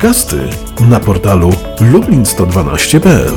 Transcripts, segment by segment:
podcasty na portalu lublin112.pl.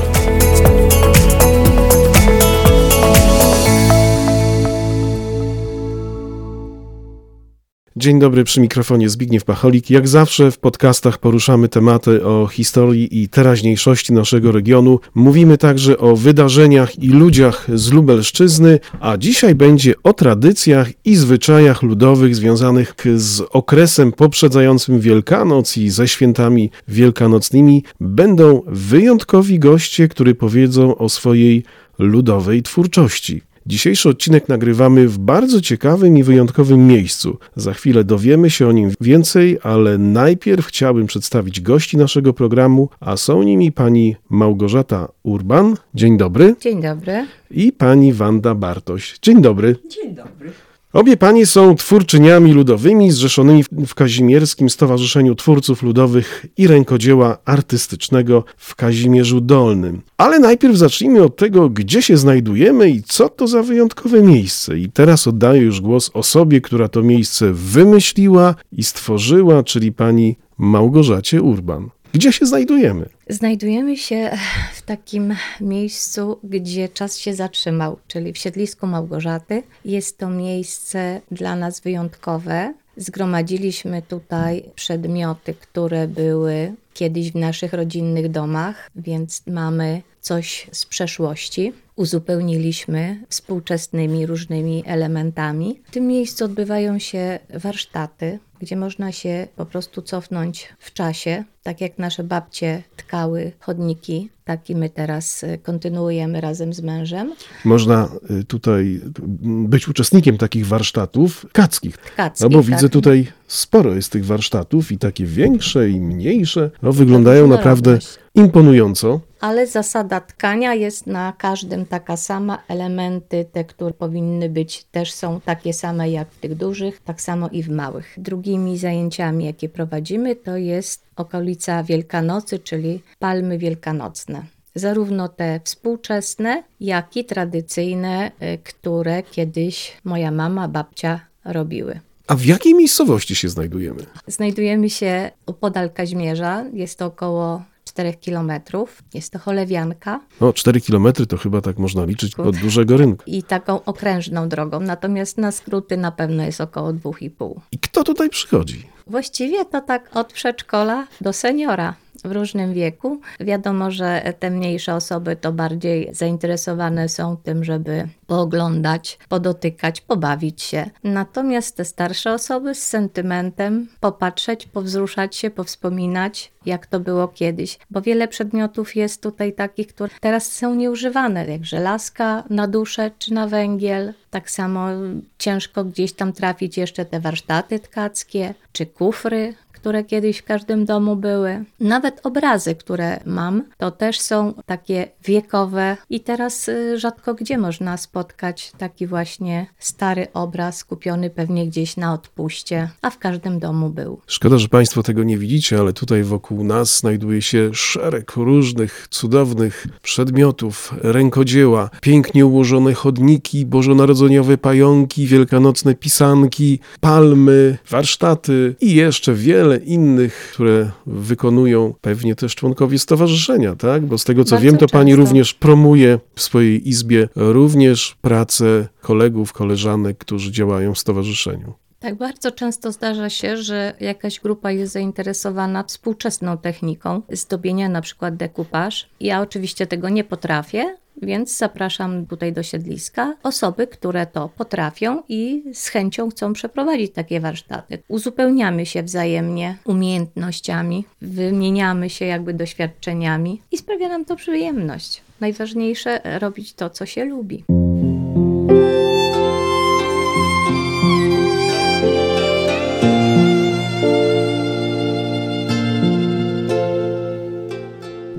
Dzień dobry, przy mikrofonie Zbigniew Pacholik. Jak zawsze w podcastach poruszamy tematy o historii i teraźniejszości naszego regionu. Mówimy także o wydarzeniach i ludziach z Lubelszczyzny, a dzisiaj będzie o tradycjach i zwyczajach ludowych związanych z okresem poprzedzającym Wielkanoc i ze świętami wielkanocnymi. Będą wyjątkowi goście, którzy powiedzą o swojej ludowej twórczości. Dzisiejszy odcinek nagrywamy w bardzo ciekawym i wyjątkowym miejscu. Za chwilę dowiemy się o nim więcej, ale najpierw chciałbym przedstawić gości naszego programu, a są nimi pani Małgorzata Urban. Dzień dobry. Dzień dobry. I pani Wanda Bartoś. Dzień dobry. Dzień dobry. Obie panie są twórczyniami ludowymi zrzeszonymi w Kazimierskim Stowarzyszeniu Twórców Ludowych i Rękodzieła Artystycznego w Kazimierzu Dolnym. Ale najpierw zacznijmy od tego, gdzie się znajdujemy i co to za wyjątkowe miejsce. I teraz oddaję już głos osobie, która to miejsce wymyśliła i stworzyła, czyli pani Małgorzacie Urban. Gdzie się znajdujemy? Znajdujemy się w takim miejscu, gdzie czas się zatrzymał, czyli w siedlisku Małgorzaty. Jest to miejsce dla nas wyjątkowe. Zgromadziliśmy tutaj przedmioty, które były kiedyś w naszych rodzinnych domach, więc mamy coś z przeszłości. Uzupełniliśmy współczesnymi różnymi elementami. W tym miejscu odbywają się warsztaty, gdzie można się po prostu cofnąć w czasie. Tak jak nasze babcie tkały chodniki, tak i my teraz kontynuujemy razem z mężem. Można tutaj być uczestnikiem takich warsztatów tkackich. Tkackich, bo widzę tutaj sporo jest tych warsztatów i takie większe i mniejsze. Wyglądają naprawdę imponująco. Ale zasada tkania jest na każdym taka sama. Elementy, te, które powinny być, też są takie same jak w tych dużych, tak samo i w małych. Drugimi zajęciami, jakie prowadzimy, to jest okolica Wielkanocy, czyli palmy wielkanocne. Zarówno te współczesne, jak i tradycyjne, które kiedyś moja mama, babcia robiły. A w jakiej miejscowości się znajdujemy? Znajdujemy się opodal Kazimierza, jest to około 4 kilometrów. Jest to Cholewianka. 4 kilometry to chyba tak można liczyć od dużego rynku. I taką okrężną drogą, natomiast na skróty na pewno jest około 2,5. I kto tutaj przychodzi? Właściwie to tak od przedszkola do seniora w różnym wieku. Wiadomo, że te mniejsze osoby to bardziej zainteresowane są tym, żeby pooglądać, podotykać, pobawić się. Natomiast te starsze osoby z sentymentem popatrzeć, powzruszać się, powspominać, jak to było kiedyś. Bo wiele przedmiotów jest tutaj takich, które teraz są nieużywane, jak żelazka na duszę czy na węgiel. Tak samo ciężko gdzieś tam trafić jeszcze te warsztaty tkackie czy kufry, które kiedyś w każdym domu były. Nawet obrazy, które mam, to też są takie wiekowe i teraz rzadko gdzie można spotkać taki właśnie stary obraz kupiony pewnie gdzieś na odpuście, a w każdym domu był. Szkoda, że Państwo tego nie widzicie, ale tutaj wokół nas znajduje się szereg różnych cudownych przedmiotów, rękodzieła, pięknie ułożone chodniki, bożonarodzeniowe pająki, wielkanocne pisanki, palmy, warsztaty i jeszcze wiele innych, które wykonują pewnie też członkowie stowarzyszenia, tak? Bo z tego co Bardzo wiem, to pani często. również promuje w swojej izbie również pracę kolegów, koleżanek, którzy działają w stowarzyszeniu. Tak, bardzo często zdarza się, że jakaś grupa jest zainteresowana współczesną techniką zdobienia, na przykład dekupaż. Ja oczywiście tego nie potrafię, więc zapraszam tutaj do siedliska osoby, które to potrafią i z chęcią chcą przeprowadzić takie warsztaty. Uzupełniamy się wzajemnie umiejętnościami, wymieniamy się jakby doświadczeniami i sprawia nam to przyjemność. Najważniejsze robić to, co się lubi.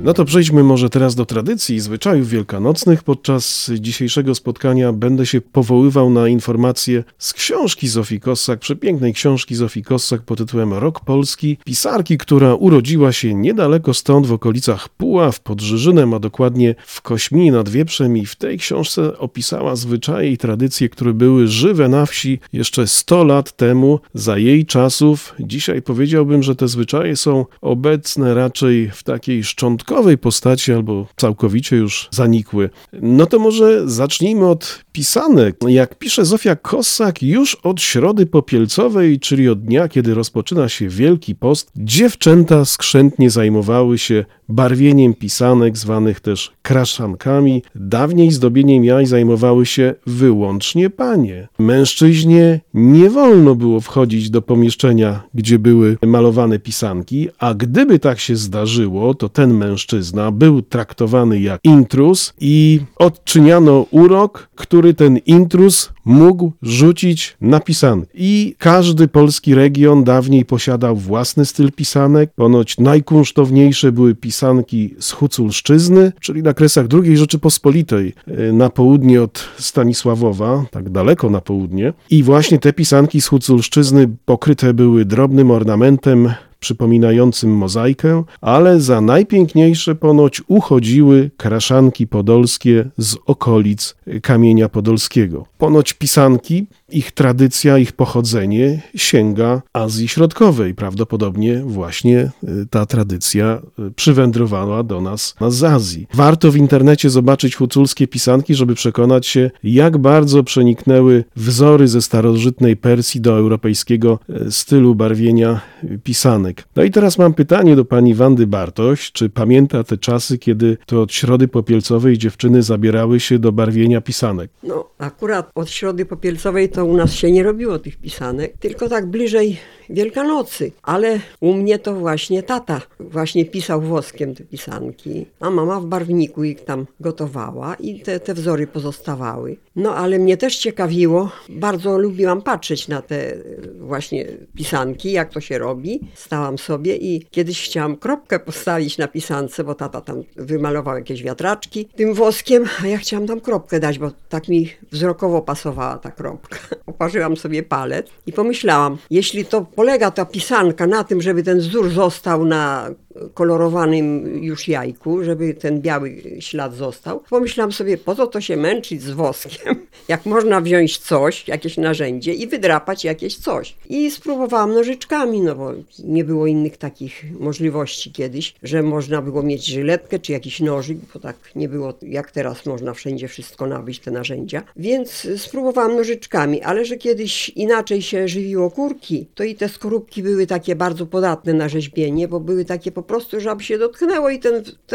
No to przejdźmy może teraz do tradycji i zwyczajów wielkanocnych. Podczas dzisiejszego spotkania będę się powoływał na informacje z książki Zofii Kossak, przepięknej książki Zofii Kossak pod tytułem Rok Polski, pisarki, która urodziła się niedaleko stąd, w okolicach Puław pod Żyżynem, a dokładnie w Kośminie nad Wieprzem, i w tej książce opisała zwyczaje i tradycje, które były żywe na wsi jeszcze 100 lat temu, za jej czasów. Dzisiaj powiedziałbym, że te zwyczaje są obecne raczej w takiej szczątkowej postaci albo całkowicie już zanikły. No to może zacznijmy od pisanek. Jak pisze Zofia Kossak, już od Środy Popielcowej, czyli od dnia, kiedy rozpoczyna się Wielki Post, dziewczęta skrzętnie zajmowały się barwieniem pisanek, zwanych też kraszankami. Dawniej zdobieniem jaj zajmowały się wyłącznie panie. Mężczyźnie nie wolno było wchodzić do pomieszczenia, gdzie były malowane pisanki, a gdyby tak się zdarzyło, to ten mężczyzna był traktowany jak intruz i odczyniano urok, który ten intruz mógł rzucić na pisankę. I każdy polski region dawniej posiadał własny styl pisanek. Ponoć najkunsztowniejsze były pisanki z Huculszczyzny, czyli na Kresach II Rzeczypospolitej, na południe od Stanisławowa, tak daleko na południe. I właśnie te pisanki z Huculszczyzny pokryte były drobnym ornamentem przypominającym mozaikę, ale za najpiękniejsze ponoć uchodziły kraszanki podolskie z okolic Kamienia Podolskiego. Ponoć pisanki, ich tradycja, ich pochodzenie sięga Azji Środkowej. Prawdopodobnie właśnie ta tradycja przywędrowała do nas z Azji. Warto w internecie zobaczyć huculskie pisanki, żeby przekonać się, jak bardzo przeniknęły wzory ze starożytnej Persji do europejskiego stylu barwienia pisanek. No i teraz mam pytanie do pani Wandy Bartoś. Czy pamięta te czasy, kiedy to od Środy Popielcowej dziewczyny zabierały się do barwienia pisanek? No, akurat od Środy Popielcowej to u nas się nie robiło tych pisanek, tylko tak bliżej Wielkanocy. Ale u mnie to właśnie tata właśnie pisał woskiem te pisanki, a mama w barwniku ich tam gotowała i te wzory pozostawały. No ale mnie też ciekawiło, bardzo lubiłam patrzeć na te właśnie pisanki, jak to się robi. Stałam sobie i kiedyś chciałam kropkę postawić na pisance, bo tata tam wymalował jakieś wiatraczki tym woskiem, a ja chciałam tam kropkę dać, bo tak mi wzrokowo pasowała ta kropka. Oparzyłam sobie palec i pomyślałam, jeśli to polega ta pisanka na tym, żeby ten wzór został na kolorowanym już jajku, żeby ten biały ślad został. Pomyślałam sobie, po co to się męczyć z woskiem, jak można wziąć coś, jakieś narzędzie i wydrapać jakieś coś. I spróbowałam nożyczkami, no bo nie było innych takich możliwości kiedyś, że można było mieć żyletkę czy jakiś nożyk, bo tak nie było jak teraz można wszędzie wszystko nabyć, te narzędzia. Więc spróbowałam nożyczkami, ale że kiedyś inaczej się żywiło kurki, to i te skorupki były takie bardzo podatne na rzeźbienie, bo były takie po prostu, żeby się dotknęło i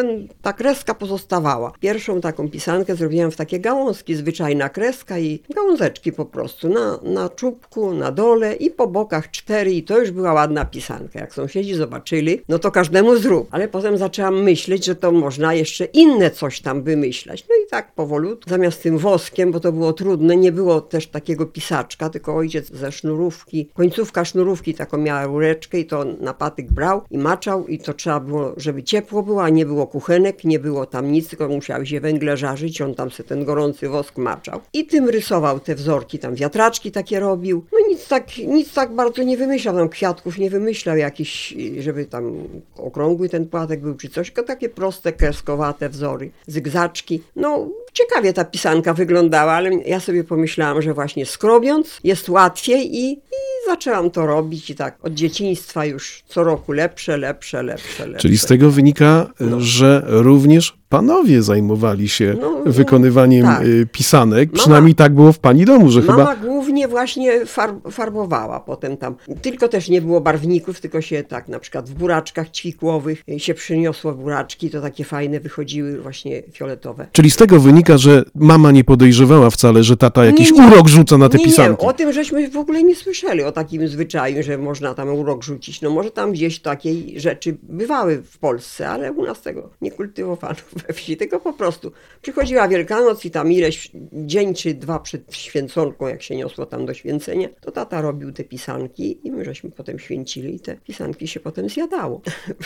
ta kreska pozostawała. Pierwszą taką pisankę zrobiłam w takie gałązki, zwyczajna kreska i gałązeczki po prostu na czubku, na dole i po bokach 4 i to już była ładna pisanka. Jak sąsiedzi zobaczyli, no to każdemu zrób. Ale potem zaczęłam myśleć, że to można jeszcze inne coś tam wymyślać. No i tak powolutku, zamiast tym woskiem, bo to było trudne, nie było też takiego pisaczka, tylko ojciec ze sznurówki, końcówka sznurówki taką miała rureczkę i to na patyk brał i maczał i to trzeba było, żeby ciepło było, a nie było kuchenek, nie było tam nic, tylko musiały się węgle żarzyć, on tam sobie ten gorący wosk maczał. I tym rysował te wzorki, tam wiatraczki takie robił. No nic tak bardzo nie wymyślał, tam kwiatków nie wymyślał jakiś, żeby tam okrągły ten płatek był czy coś, tylko takie proste, kreskowate wzory, zygzaczki. No ciekawie ta pisanka wyglądała, ale ja sobie pomyślałam, że właśnie skrobiąc jest łatwiej i zaczęłam to robić i tak od dzieciństwa już co roku lepsze. Czyli z tego wynika, że również panowie zajmowali się wykonywaniem pisanek. Przynajmniej tak było w pani domu, że mama głównie właśnie farbowała potem tam. Tylko też nie było barwników, tylko się tak na przykład w buraczkach ćwikłowych się przyniosło buraczki, to takie fajne wychodziły właśnie fioletowe. Czyli z tego wynika, że mama nie podejrzewała wcale, że tata jakiś urok rzuca na te pisanki. Nie, o tym żeśmy w ogóle nie słyszeli, o takim zwyczaju, że można tam urok rzucić. No może tam gdzieś takiej rzeczy bywały w Polsce, ale u nas tego nie kultywowano. we wsi, tylko po prostu przychodziła Wielkanoc i tam ileś dzień czy dwa przed święconką, jak się niosło tam do święcenia, to tata robił te pisanki i my żeśmy potem święcili i te pisanki się potem zjadało.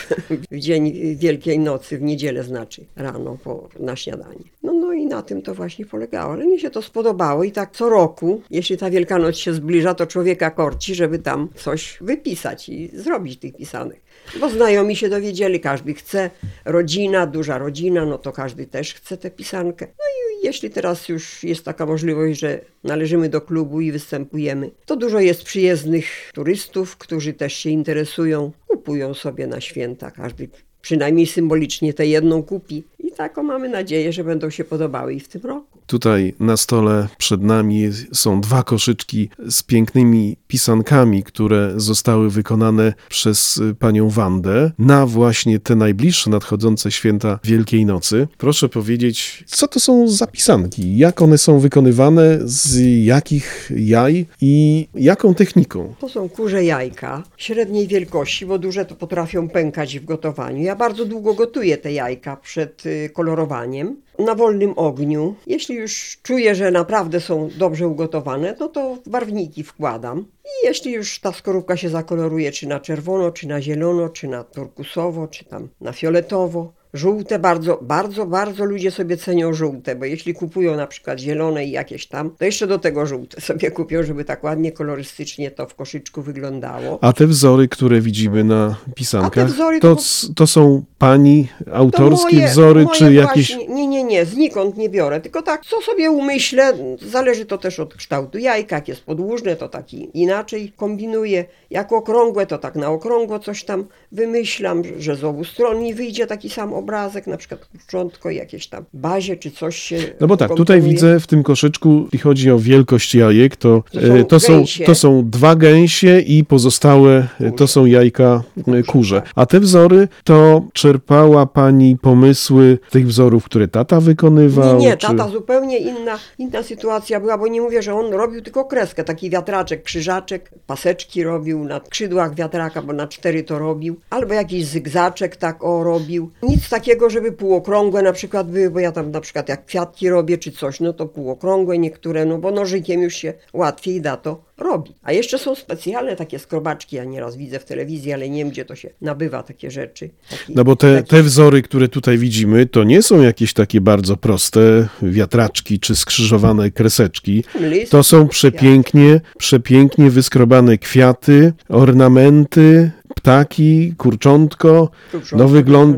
W dzień Wielkiej Nocy, w niedzielę znaczy, rano na śniadanie. No i na tym to właśnie polegało, ale mi się to spodobało i tak co roku, jeśli ta Wielkanoc się zbliża, to człowieka korci, żeby tam coś wypisać i zrobić tych pisanek. Bo znajomi się dowiedzieli, każdy chce, rodzina, duża rodzina, no to każdy też chce tę pisankę. No i jeśli teraz już jest taka możliwość, że należymy do klubu i występujemy, to dużo jest przyjezdnych turystów, którzy też się interesują, kupują sobie na święta, każdy przynajmniej symbolicznie tę jedną kupi. I taką mamy nadzieję, że będą się podobały i w tym roku. Tutaj na stole przed nami są 2 koszyczki z pięknymi pisankami, które zostały wykonane przez panią Wandę na właśnie te najbliższe nadchodzące święta Wielkiej Nocy. Proszę powiedzieć, co to są za pisanki? Jak one są wykonywane? Z jakich jaj? I jaką techniką? To są kurze jajka średniej wielkości, bo duże to potrafią pękać w gotowaniu. Ja bardzo długo gotuję te jajka przed kolorowaniem na wolnym ogniu. Jeśli już czuję, że naprawdę są dobrze ugotowane, no to w barwniki wkładam. I jeśli już ta skorupka się zakoloruje, czy na czerwono, czy na zielono, czy na turkusowo, czy tam na fioletowo, żółte bardzo ludzie sobie cenią żółte, bo jeśli kupują na przykład zielone i jakieś tam, to jeszcze do tego żółte sobie kupią, żeby tak ładnie kolorystycznie to w koszyczku wyglądało. A te wzory, które widzimy na pisankach, wzory to są pani autorskie moje wzory, czy jakieś... Właśnie, nie, znikąd nie biorę, tylko tak, co sobie umyślę, zależy to też od kształtu jajka, jak jest podłużne, to taki inaczej kombinuję, jak okrągłe, to tak na okrągło coś tam wymyślam, że z obu stron mi wyjdzie taki sam obrazek, na przykład kurczątko, jakieś tam bazie, czy coś się... No bo tak, tutaj widzę w tym koszyczku, jeśli chodzi o wielkość jajek, to są 2 gęsie i pozostałe to są jajka kurze. A te wzory, to czerpała pani pomysły tych wzorów, które tata wykonywał? Nie, tata zupełnie inna sytuacja była, bo nie mówię, że on robił tylko kreskę, taki wiatraczek, krzyżaczek, paseczki robił na skrzydłach wiatraka, bo na 4 to robił, albo jakiś zygzaczek tak robił. Nic takiego, żeby półokrągłe na przykład były, bo ja tam na przykład jak kwiatki robię czy coś, no to półokrągłe niektóre, no bo nożykiem już się łatwiej da to robi. A jeszcze są specjalne takie skrobaczki, ja nieraz widzę w telewizji, ale nie wiem, gdzie to się nabywa takie rzeczy. No bo te wzory, które tutaj widzimy, to nie są jakieś takie bardzo proste wiatraczki czy skrzyżowane kreseczki. To są przepięknie wyskrobane kwiaty, ornamenty, ptaki, kurczątko. No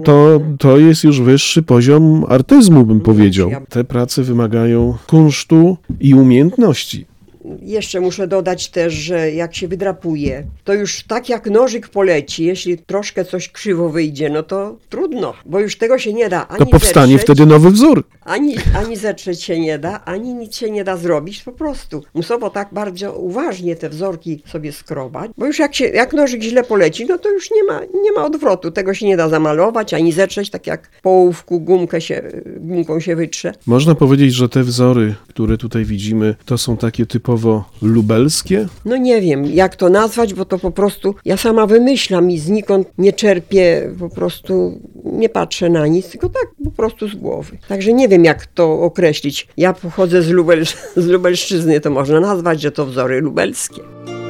to jest już wyższy poziom artyzmu, bym powiedział. Te prace wymagają kunsztu i umiejętności. Jeszcze muszę dodać też, że jak się wydrapuje, to już tak jak nożyk poleci, jeśli troszkę coś krzywo wyjdzie, no to trudno, bo już tego się nie da ani to powstanie zetrzeć, wtedy nowy wzór. Ani zetrzeć się nie da, ani nic się nie da zrobić, po prostu. Musowo tak bardzo uważnie te wzorki sobie skrobać, bo już jak nożyk źle poleci, no to już nie ma odwrotu, tego się nie da zamalować, ani zetrzeć, tak jak po ołówku gumką się wytrze. Można powiedzieć, że te wzory, które tutaj widzimy, to są takie typowo lubelskie? No nie wiem, jak to nazwać, bo to po prostu ja sama wymyślam i znikąd nie czerpię, po prostu nie patrzę na nic, tylko tak po prostu z głowy. Także nie wiem, jak to określić. Ja pochodzę z Lubelszczyzny, to można nazwać, że to wzory lubelskie.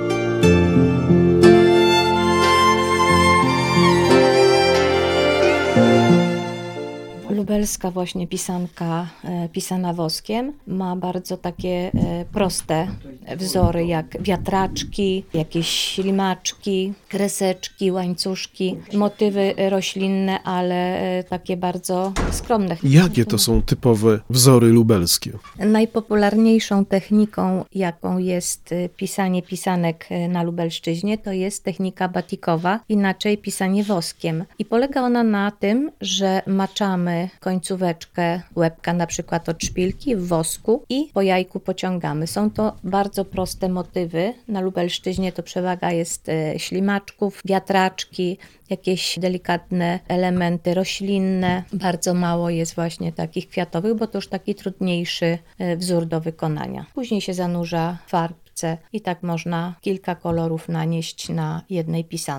Lubelska właśnie pisanka pisana woskiem ma bardzo takie proste wzory jak wiatraczki, jakieś ślimaczki, kreseczki, łańcuszki, motywy roślinne, ale takie bardzo skromne. Jakie to są typowe wzory lubelskie? Najpopularniejszą techniką, jaką jest pisanie pisanek na Lubelszczyźnie, to jest technika batikowa, inaczej pisanie woskiem. I polega ona na tym, że maczamy końcóweczkę łebka na przykład od szpilki w wosku i po jajku pociągamy. Są to bardzo proste motywy. Na Lubelszczyźnie to przewaga jest ślimaczków, wiatraczki, jakieś delikatne elementy roślinne. Bardzo mało jest właśnie takich kwiatowych, bo to już taki trudniejszy wzór do wykonania. Później się zanurza w farbce i tak można kilka kolorów nanieść na jednej pisance.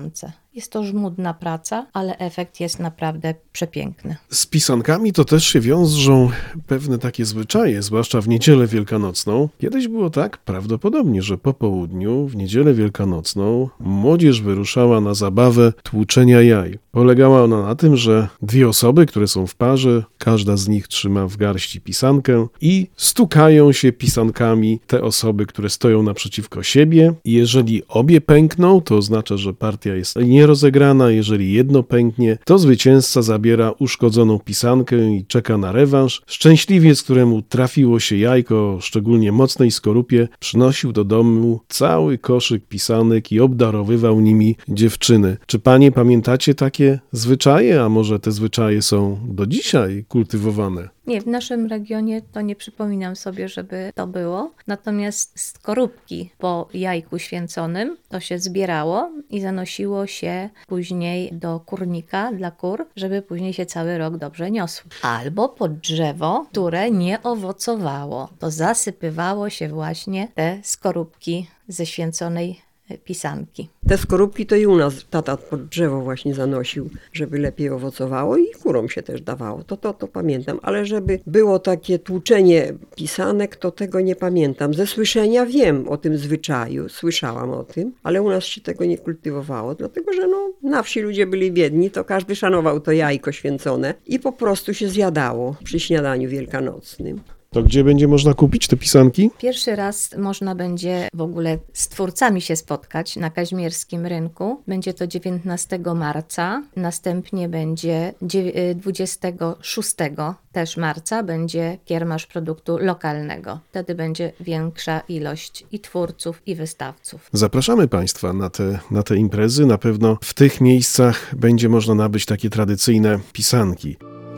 Jest to żmudna praca, ale efekt jest naprawdę przepiękny. Z pisankami to też się wiążą pewne takie zwyczaje, zwłaszcza w niedzielę wielkanocną. Kiedyś było tak prawdopodobnie, że po południu, w niedzielę wielkanocną, młodzież wyruszała na zabawę tłuczenia jaj. Polegała ona na tym, że dwie osoby, które są w parze, każda z nich trzyma w garści pisankę i stukają się pisankami te osoby, które stoją naprzeciwko siebie. I jeżeli obie pękną, to oznacza, że partia jest nierozegrana. Jeżeli jedno pęknie, to zwycięzca zabiera uszkodzoną pisankę i czeka na rewanż. Szczęśliwiec, któremu trafiło się jajko o szczególnie mocnej skorupie, przynosił do domu cały koszyk pisanek i obdarowywał nimi dziewczyny. Czy panie pamiętacie takie zwyczaje, a może te zwyczaje są do dzisiaj kultywowane? Nie, w naszym regionie to nie przypominam sobie, żeby to było. Natomiast skorupki po jajku święconym to się zbierało i zanosiło się później do kurnika dla kur, żeby później się cały rok dobrze niosły. Albo pod drzewo, które nie owocowało. To zasypywało się właśnie te skorupki ze święconej pisanki. Te skorupki to i u nas tata pod drzewo właśnie zanosił, żeby lepiej owocowało i kurom się też dawało. To pamiętam, ale żeby było takie tłuczenie pisanek, to tego nie pamiętam. Ze słyszenia wiem o tym zwyczaju, słyszałam o tym, ale u nas się tego nie kultywowało, dlatego że na wsi ludzie byli biedni, to każdy szanował to jajko święcone i po prostu się zjadało przy śniadaniu wielkanocnym. To gdzie będzie można kupić te pisanki? Pierwszy raz można będzie w ogóle z twórcami się spotkać na Kaźmierskim Rynku. Będzie to 19 marca, następnie będzie 26 też marca będzie kiermasz produktu lokalnego. Wtedy będzie większa ilość i twórców, i wystawców. Zapraszamy Państwa na te imprezy. Na pewno w tych miejscach będzie można nabyć takie tradycyjne pisanki.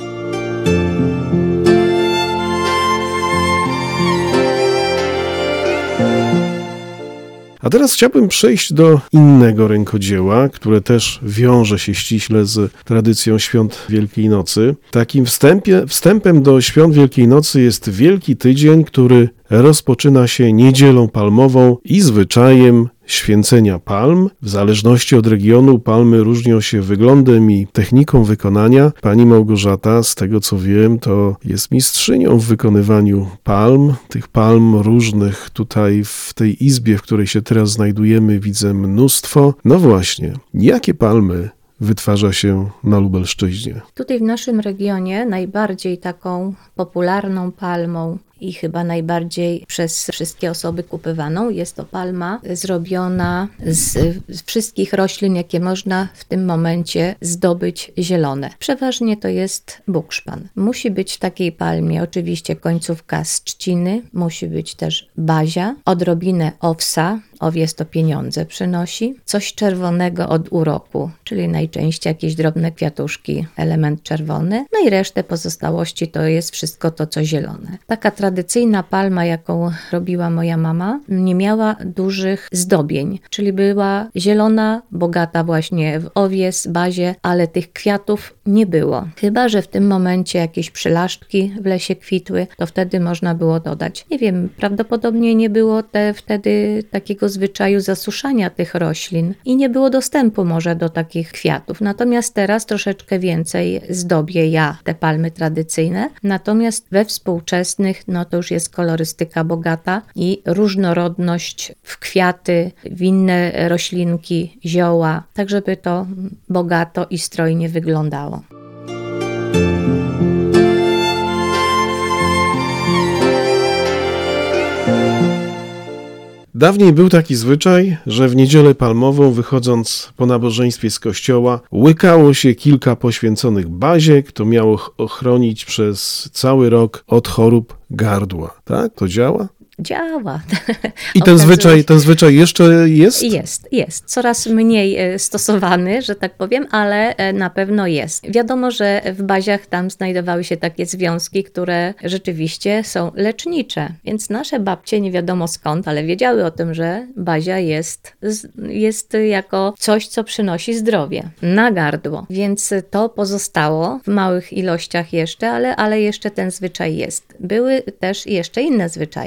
A teraz chciałbym przejść do innego rękodzieła, które też wiąże się ściśle z tradycją świąt Wielkiej Nocy. Takim wstępem do świąt Wielkiej Nocy jest Wielki Tydzień, który rozpoczyna się niedzielą palmową i zwyczajem święcenia palm. W zależności od regionu palmy różnią się wyglądem i techniką wykonania. Pani Małgorzata, z tego co wiem, to jest mistrzynią w wykonywaniu palm. Tych palm różnych tutaj w tej izbie, w której się teraz znajdujemy, widzę mnóstwo. No właśnie, jakie palmy wytwarza się na Lubelszczyźnie? Tutaj w naszym regionie najbardziej taką popularną palmą i chyba najbardziej przez wszystkie osoby kupywaną jest to palma zrobiona z wszystkich roślin, jakie można w tym momencie zdobyć zielone. Przeważnie to jest bukszpan. Musi być w takiej palmie oczywiście końcówka z trzciny, musi być też bazia, odrobinę owsa. Owiec to pieniądze przynosi, coś czerwonego od uroku, czyli najczęściej jakieś drobne kwiatuszki, element czerwony, no i resztę pozostałości to jest wszystko to, co zielone. Taka tradycyjna palma, jaką robiła moja mama, nie miała dużych zdobień, czyli była zielona, bogata właśnie w owiec, bazie, ale tych kwiatów nie było. Chyba że w tym momencie jakieś przylaszczki w lesie kwitły, to wtedy można było dodać. Nie wiem, prawdopodobnie nie było wtedy takiego zwyczaju zasuszania tych roślin i nie było dostępu może do takich kwiatów. Natomiast teraz troszeczkę więcej zdobię ja te palmy tradycyjne. Natomiast we współczesnych, no to już jest kolorystyka bogata i różnorodność w kwiaty, w inne roślinki, zioła, tak żeby to bogato i strojnie wyglądało. Dawniej był taki zwyczaj, że w niedzielę palmową, wychodząc po nabożeństwie z kościoła, łykało się kilka poświęconych baziek, to miało ochronić przez cały rok od chorób gardła. Tak? To działa? Działa. I ten zwyczaj jeszcze jest? Jest. Coraz mniej stosowany, że tak powiem, ale na pewno jest. Wiadomo, że w baziach tam znajdowały się takie związki, które rzeczywiście są lecznicze. Więc nasze babcie nie wiadomo skąd, ale wiedziały o tym, że bazia jest jako coś, co przynosi zdrowie na gardło. Więc to pozostało w małych ilościach jeszcze, ale jeszcze ten zwyczaj jest. Były też jeszcze inne zwyczaje, bo na przykład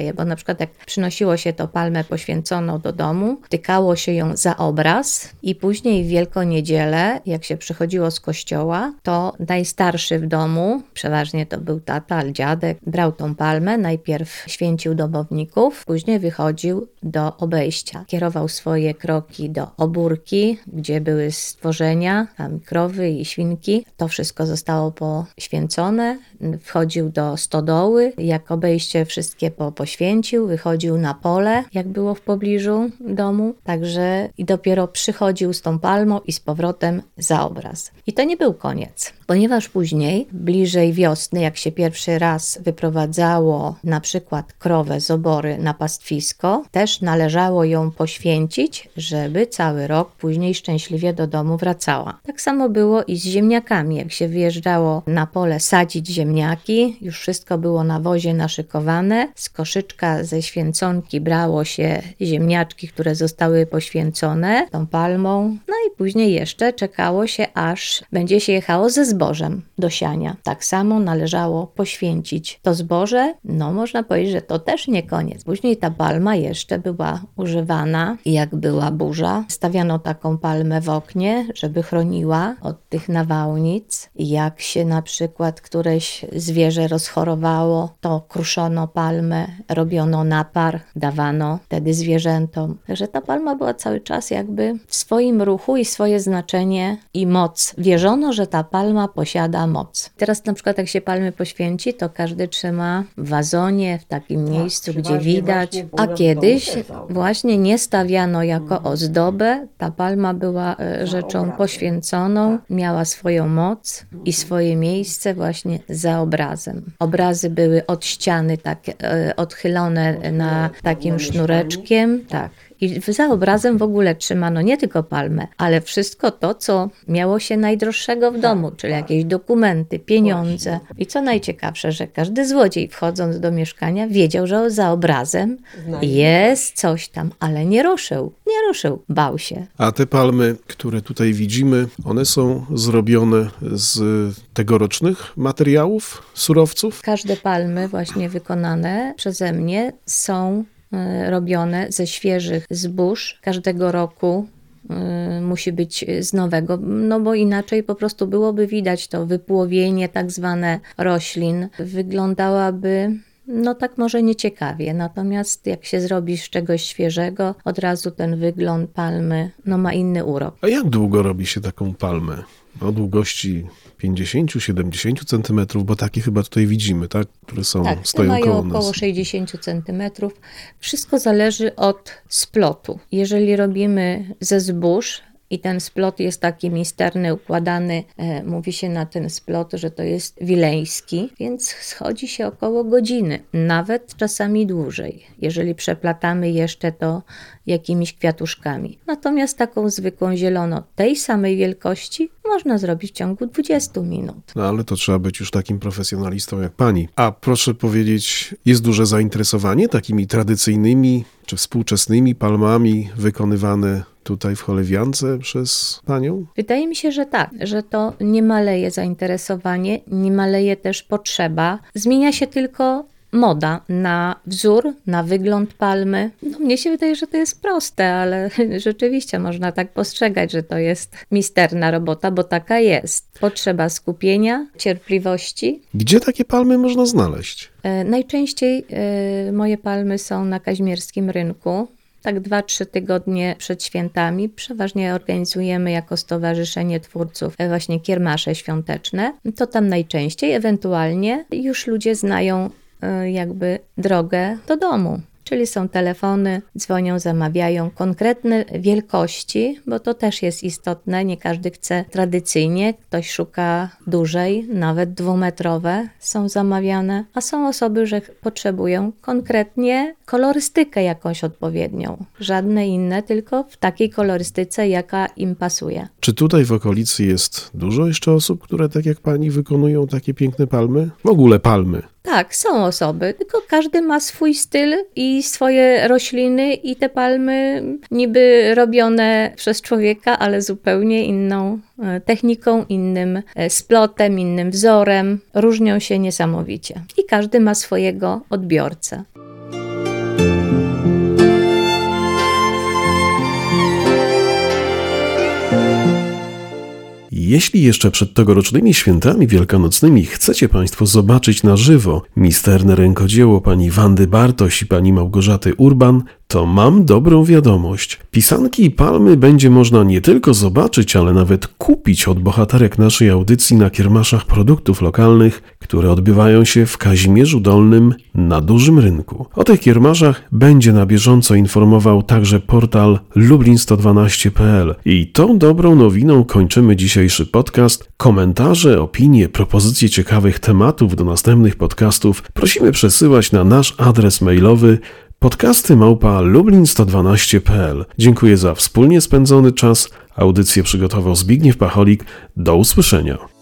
przykład jak przynosiło się to palmę poświęconą do domu, tykało się ją za obraz i później w Wielką Niedzielę, jak się przychodziło z kościoła, to najstarszy w domu, przeważnie to był tata, ale dziadek, brał tą palmę, najpierw święcił domowników, później wychodził do obejścia. Kierował swoje kroki do obórki, gdzie były stworzenia, tam krowy i świnki. To wszystko zostało poświęcone. Wchodził do stodoły, jak obejście wszystkie poświęcił, wychodził na pole, jak było w pobliżu domu. Także i dopiero przychodził z tą palmą i z powrotem za obraz. I to nie był koniec, ponieważ później, bliżej wiosny, jak się pierwszy raz wyprowadzało na przykład krowę z obory na pastwisko, też należało ją poświęcić, żeby cały rok później szczęśliwie do domu wracała. Tak samo było i z ziemniakami. Jak się wyjeżdżało na pole sadzić ziemniaki, już wszystko było na wozie naszykowane, z koszyczka ze święconki brało się ziemniaczki, które zostały poświęcone tą palmą, no i później jeszcze czekało się, aż będzie się jechało ze zbożem do siania. Tak samo należało poświęcić to zboże. No można powiedzieć, że to też nie koniec. Później ta palma jeszcze była używana i jak była burza, stawiano taką palmę w oknie, żeby chroniła od tych nawałnic. Jak się na przykład któreś zwierzę rozchorowało, to kruszono palmę, robiono napar, dawano wtedy zwierzętom. Także ta palma była cały czas jakby w swoim ruchu i swoje znaczenie i moc. Wierzono, że ta palma posiada moc. Teraz na przykład jak się palmy poświęci, to każdy trzyma w wazonie, w takim miejscu, gdzie widać. A kiedyś właśnie nie stawiano jako ozdobę. Ta palma była rzeczą poświęconą, miała swoją moc i swoje miejsce właśnie za obrazem. Obrazy były od ściany tak odchylone na takim sznureczkiem. Tak. I za obrazem w ogóle trzymano nie tylko palmę, ale wszystko to, co miało się najdroższego w domu, czyli jakieś dokumenty, pieniądze. I co najciekawsze, że każdy złodziej wchodząc do mieszkania wiedział, że za obrazem jest coś tam, ale nie ruszył, bał się. A te palmy, które tutaj widzimy, one są zrobione z tegorocznych materiałów, surowców? Każde palmy właśnie wykonane przeze mnie są robione ze świeżych zbóż. Każdego roku musi być z nowego, no bo inaczej po prostu byłoby widać to wypłowienie tak zwane roślin. Wyglądałaby no tak może nieciekawie, natomiast jak się zrobi z czegoś świeżego, od razu ten wygląd palmy no ma inny urok. A jak długo robi się taką palmę? O długości 50-70 centymetrów, bo takie chyba tutaj widzimy, tak? Które są, stoją mają koło nas. około 60 centymetrów. Wszystko zależy od splotu. Jeżeli robimy ze zbóż i ten splot jest taki misterny, układany, mówi się na ten splot, że to jest wileński, więc schodzi się około godziny, nawet czasami dłużej, jeżeli przeplatamy jeszcze to jakimiś kwiatuszkami. Natomiast taką zwykłą zieloną tej samej wielkości można zrobić w ciągu 20 minut. No ale to trzeba być już takim profesjonalistą jak pani. A proszę powiedzieć, jest duże zainteresowanie takimi tradycyjnymi czy współczesnymi palmami wykonywane tutaj w Cholewiance przez panią? Wydaje mi się, że tak, że to nie maleje zainteresowanie, nie maleje też potrzeba. Zmienia się tylko moda na wzór, na wygląd palmy. No, mnie się wydaje, że to jest proste, ale rzeczywiście można tak postrzegać, że to jest misterna robota, bo taka jest. Potrzeba skupienia, cierpliwości. Gdzie takie palmy można znaleźć? Najczęściej moje palmy są na Kazimierskim Rynku. Tak 2-3 tygodnie przed świętami przeważnie organizujemy jako Stowarzyszenie Twórców właśnie kiermasze świąteczne. To tam najczęściej, ewentualnie już ludzie znają jakby drogę do domu. Czyli są telefony, dzwonią, zamawiają konkretne wielkości, bo to też jest istotne. Nie każdy chce tradycyjnie, ktoś szuka dłużej, nawet 2-metrowe są zamawiane, a są osoby, że potrzebują konkretnie kolorystykę jakąś odpowiednią. Żadne inne, tylko w takiej kolorystyce, jaka im pasuje. Czy tutaj w okolicy jest dużo jeszcze osób, które tak jak pani wykonują takie piękne palmy? W ogóle palmy. Tak, są osoby, tylko każdy ma swój styl i swoje rośliny i te palmy niby robione przez człowieka, ale zupełnie inną techniką, innym splotem, innym wzorem. Różnią się niesamowicie i każdy ma swojego odbiorcę. jeśli jeszcze przed tegorocznymi świętami wielkanocnymi chcecie Państwo zobaczyć na żywo misterne rękodzieło pani Wandy Bartoś i pani Małgorzaty Urban, to mam dobrą wiadomość. Pisanki i palmy będzie można nie tylko zobaczyć, ale nawet kupić od bohaterek naszej audycji na kiermaszach produktów lokalnych, które odbywają się w Kazimierzu Dolnym na Dużym Rynku. O tych kiermaszach będzie na bieżąco informował także portal lublin112.pl. I tą dobrą nowiną kończymy dzisiejszy podcast. Komentarze, opinie, propozycje ciekawych tematów do następnych podcastów prosimy przesyłać na nasz adres mailowy podcasty@lublin112.pl. Dziękuję za wspólnie spędzony czas. Audycję przygotował Zbigniew Pacholik. Do usłyszenia.